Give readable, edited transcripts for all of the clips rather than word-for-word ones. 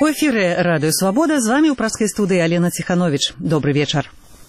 У эфире «Радио Свобода». З вами у праскай студыі Алена Ціхановіч. Добрый вечар.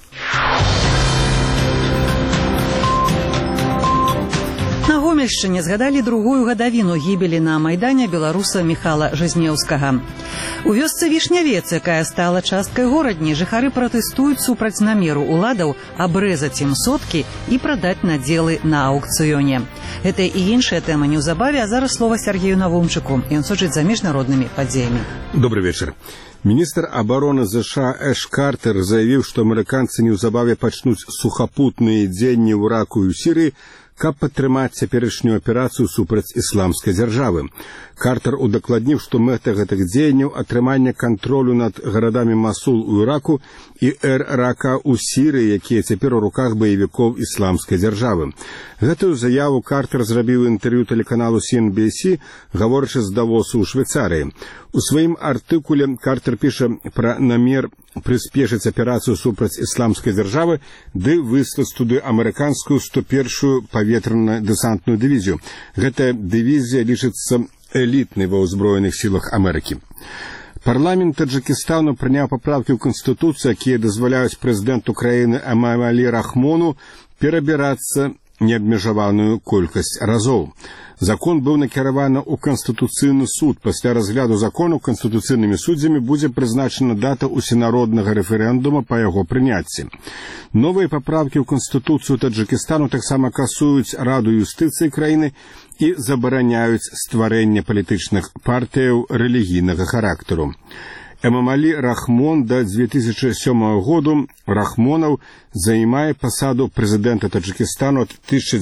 На Гомельшчыне згадалі другую гадавіну гібелі на Майдане беларуса Міхала Жазнеўскага. У вёсцы Вішнявец, якая стала часткай горадні, жыхары пратэстуюць супраць намеру уладаў абрэзаць ім соткі і прадаць надзелы на аўкцыёне. Гэта і іншая тэма неўзабаве, а зараз слова Сергею Навумчыку. Ён сочыць за міжнароднымі падзеямі. Добрый вечер. Міністр абароны США Эш Картер заявіў, што амерыканцы неўзабаве пачнуць сухапутныя дзеянні ў Іраку і ў Сірыі, каб падтрымаць цяперашнюю аперацыю супраць ісламскай дзяржавы. Картер удакладніў, што мэта гэтых дзеянняў атрыманне кантролю над гарадамі Масул у Іраку і Эр-Рака ў Сірыі, якія цяпер у руках баевікоў ісламскай дзяржавы. Гэтую заяву Картер зрабіў інтэрв'ю тэлеканалу CNBC, гаворачы з Давосу ў Швейцарыі. У сваім артыкуле Картер піша пра намер прыспешыць аперацыю супраць ісламскай дзяржавы ды выслаць туды амерыканскую 101-ю паветрана-дэсантную дывізію. Гэтая дывізія лічыцца элітнай ва ўзброеных сілах Амерыкі. Парламент Таджикистану прыняў паправкі ў Канстытуцыю, якія дазваляюць прэзідэнту краіны Эмамалі Рахмону перабірацца неабмежаваную колькасць разоў. Закон быў накіраваны ў Канстытуцыйны суд. Пасля разгляду закону канстытуцыйнымі суддзямі будзе прызначана дата усенароднага рэферэндума па яго прыняцці. Новыя паправкі ў Канстытуцыю Таджикистану таксама касуюць Раду юстыцыі краіны і забараняюць стварэнне палітычных партыяў рэлігійнага характару. Эмамалі Рахмон да 2007 году Рахмонаў займае пасаду прэзідэнта Таджикистану ад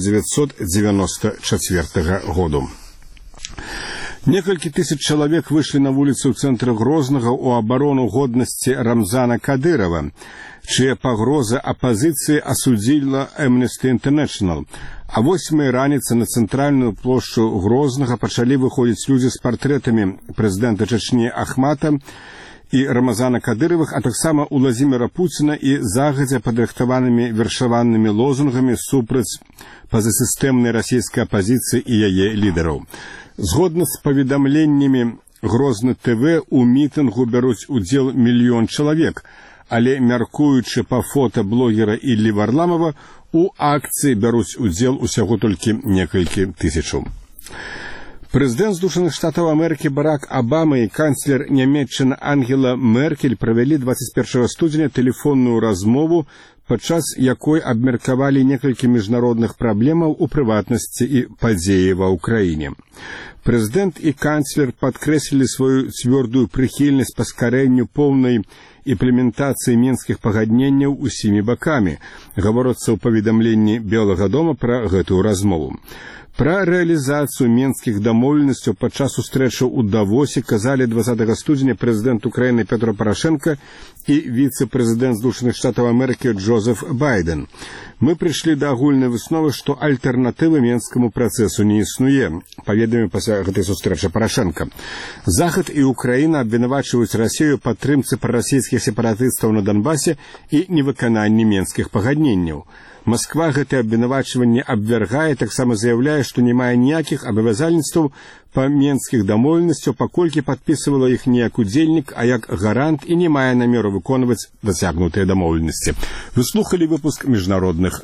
1994 году. Некалькі тысяч чалавек выйшлі на вуліцы ў цэнтры Грознага ў абарону годнасці Рамзана Кадырова, чыя пагроза апазіцыі асудзіла Amnesty International. А 8 раніцы на цэнтральную плошчу Грознага пачалі выходзіць людзі з партрэтамі прэзідэнта Чачні Ахмата і Рамазана Кадыровых, а таксама у Владзіміра Пуціна і загадзя падрыхтаванымі вершаванымі лозунгамі супраць пазасістэмнай расійскай апазіцыі і яе лідараў. Згодна з паведамленнямі Грозны ТВ, у мітынгу бяруць удзел 1 мільён чалавек, але, мяркуючы па фота блогера Іллі Варламова, у акцыі бяруць удзел усяго толькі некалькі тысячаў. Прэзідэнт Злучаных Штатаў Амерыкі Барак Абама і канцлер Нямецчыны Ангела Меркель правялі 21 студзеня тэлефонную размову, падчас якой абмеркавалі некалькі міжнародных праблемаў, у прыватнасці і падзеі ва ўкраіне. Прэзідэнт і канцлер падкрэслілі сваю цвёрдую прыхільнасць паскарэнню поўнай імплементацыі мінскіх пагадненняў усімі бакамі. Гаворыцца ў паведамленні Белага дома пра гэтую размову. Пра рэалізацыю мінскіх дамоўленасцяў падчас сустрэчы ў Давосе казалі 20 студзеня прэзідэнт Украіны Петро Парашенко і віцэ-прэзідэнт Злучаных Штатаў Амерыкі Джозеф Байден. Мы прыйшлі да агульнай высновы, што альтэрнатывы мінскаму працэсу не існуе, паведаміў пасля гэтай сустрэчы Парашенко. Захад і Украіна абвінавачваюць Расію падтрымцы прарасійскіх сепаратыстаў на Донбасе і невыкананні мінскіх пагадненняў. Масква гэтае абвінавачванне абвяргае, таксама заяўляе, што не мае ніякіх абавязальніцтваў па мінскіх дамоўленасцяў, паколькі падпісывала іх не як удзельнік, а як гарант і не мае намеру выконваць дасягнутыя дамоўленасці. Вы слухалі выпуск міжнародных